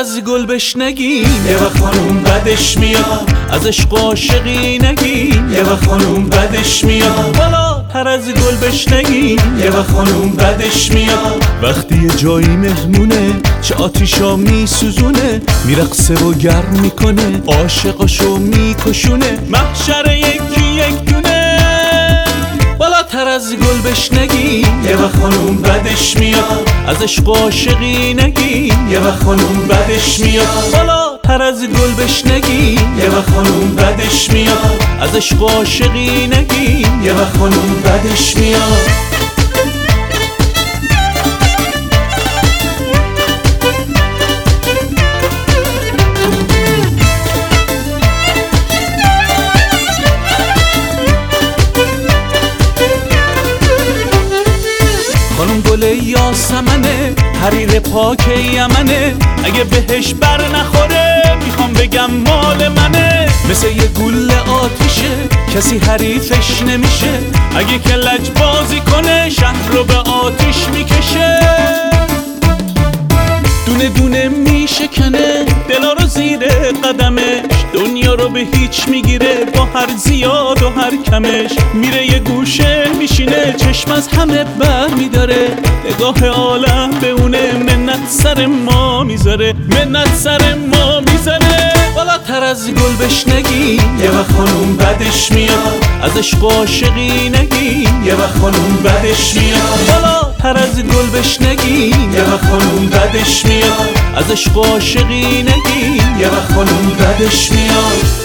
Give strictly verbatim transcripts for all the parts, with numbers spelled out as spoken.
از گل بشنگیم یه وقت خانوم بدش میاد، از عشق عاشقی نگیم یه وقت خانوم بدش میاد، بالاتر از گل بشنگیم یه وقت خانوم بدش میاد. وقتی یه جایی مهمونه چه آتیشا میسوزونه، میرقصه و گرم میکنه عاشقاشو میکشونه، محشر یکی یک دونه بالاتر از گل بشنگیم یه وقت خانوم بدش میاد، از عشق عاشقی نگیم یه وقت خانوم بدش میاد، بالاتر از گل بشنگیم یه وقت خانوم بدش میاد، از عشق عاشقی نگیم یه وقت خانوم بدش میاد. خانوم گل یاسمنه، حریر پاک یمنه، اگه بهش بر نخوره میخوام بگم مال منه، مثل یه گل آتیشه کسی حریفش نمیشه، اگه که لج بازی کنه شهر رو به آتیش میکشه، دونه دونه میشکنه دلا رو زیر قدمش، دنیا رو به هیچ میگیره با هر زیاد و هر کمش، میره یه گوشه میشینه چشم از همه بر میداره، نگاه عالم به اونه منت سر ما میذاره، منت سر ما میذاره. بالاتر از گل بشنگیم یه وقت خانوم بدش میاد، از عشق عاشقی نگیم یه وقت خانوم بدش میاد، بالاتر از گل بشنگیم یه وقت خانوم بدش میاد، از عشق عاشقی نگیم یه وقت خانوم بدش میاد.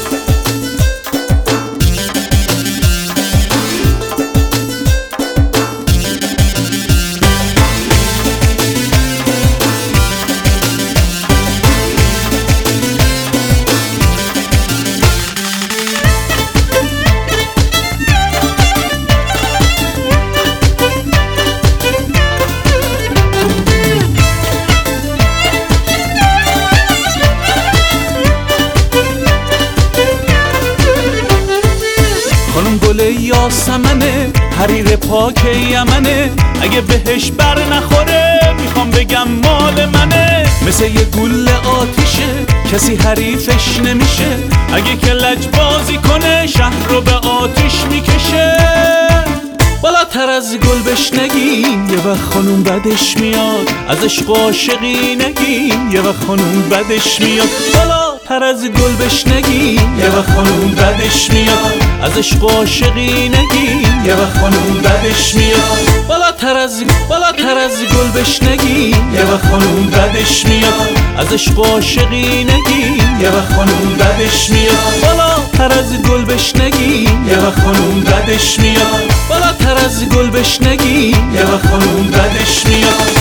خانوم گل یاسمنه، حریر پاک یمنه، اگه بهش بر نخوره میخوام بگم مال منه، مثل یه گل آتیشه کسی حریفش نمیشه، اگه که لج بازی کنه شهر رو به آتیش میکشه. بالاتر از گل بشنگیم یه وقت خانوم بدش میاد، از عشق عاشقی نگیم یه وقت خانوم بدش میاد، بالاتر از گل بشنگیم یه وقت خانوم بدش میاد، از عشق عاشقی نگیم یه وقت خانوم بدش میاد، بالاتر از بالاتر از گل بشنگیم یه وقت خانوم بدش میاد، از عشق عاشقی نگیم یه وقت خانوم بدش میاد، بالاتر از گل بشنگیم یه وقت خانوم بدش میاد، بالاتر از گل بشنگیم یه وقت خانوم بدش میاد.